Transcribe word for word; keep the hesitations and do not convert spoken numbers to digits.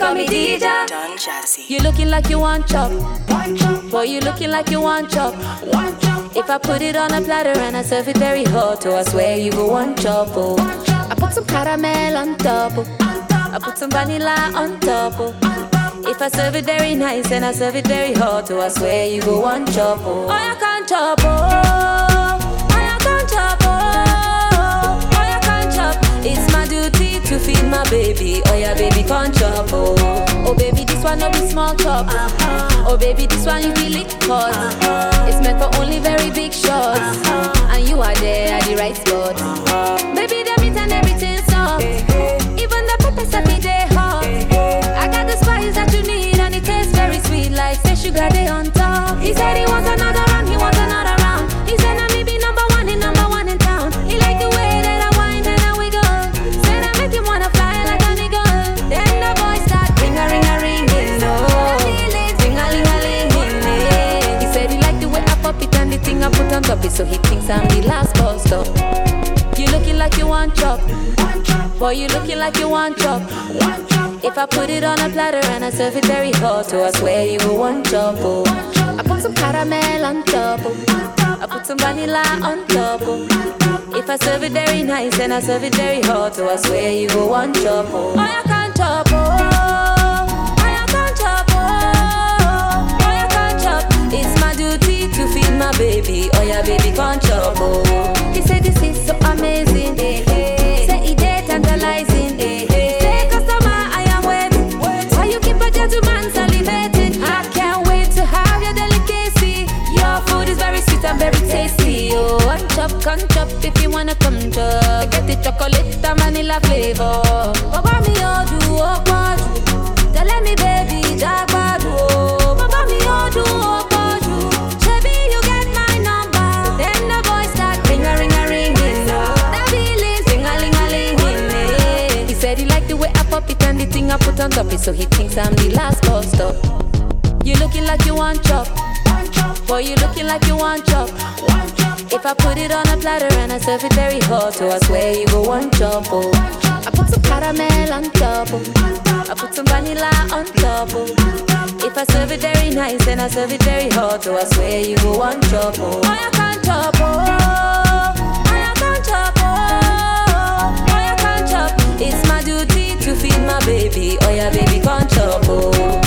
call me Dija. Don Jazzy. You looking like you want chop. Boy, you looking like you want chop. If I put it on a platter and I serve it very hot, oh, I swear you go one chop, oh. I put some caramel on top, oh. I put some vanilla on top, oh. If I serve it very nice and I serve it very hot, oh, I swear you go one chop, oh. Oh, you can't chop, oh. Oh, you can't chop, oh. Oh, you can't chop. It's my duty to feed my baby. Oh, yeah, baby, can't chop, oh. Oh, baby, this one no be small chop. Oh, baby, this one you feel it hot. It's meant for only very big shots. And you are there at the right spot. Baby, the meat and everything's soft. Even the peppers every day hot. I got the spice that you need and it tastes very sweet like say sugar day on top. He said he wants another round, he wants another round. He said I may be number one in number one in town. He like the way that I whine and I wiggle. Said I make him wanna fly like an eagle. Then the boy start ring a ring a ring, oh. Ring a ling a ling, he said he like the way I pop it and the thing I put on top it, so he thinks I'm the last boss stop. You looking like you want chop. Boy, you looking like you want chop. If I put it on a platter and I serve it very hot, so I swear you go one chop, oh. I put some caramel on top, oh. I put some vanilla on top, oh. If I serve it very nice and I serve it very hot, so I swear you go one chop, oh. Oh, you can't chop, oh. Oh, you can't chop, oh. Oh, you can't chop. It's my duty to feed my baby. Oh, yeah, baby, can't chop, oh. He said this is so amazing, eh, eh. Say he dead tantalizing, eh, eh. Say customer, I am waiting. Why you keep a gentleman salivating? I can't wait to have your delicacy. Your food is very sweet and very tasty. Oh, one chop, come chop if you wanna come chop. Get the chocolate and vanilla flavor. Baba mi odu opoju. Tell me baby jagbadu. Baba mi odu opoju. Baby you get my number. Then the boy start ring a ring a ring. The feelings ring a ling a ling. He said he like the way I pop it and the thing I put on top it, so he thinks I'm the last boss stop. You looking like you want chop. Boy, you looking like you want chop. If I put it on a platter and I serve it very hot, so I swear you go one chop, oh. I put some caramel on top, oh. I put some vanilla on top, oh. If I serve it very nice and I serve it very hot, so I swear you go one chop, oh. Oh, you can't chop, oh. Oh, you can't chop, oh. Oh, you can't chop. It's my duty to feed my baby. Oh, yeah, baby, can't chop, oh.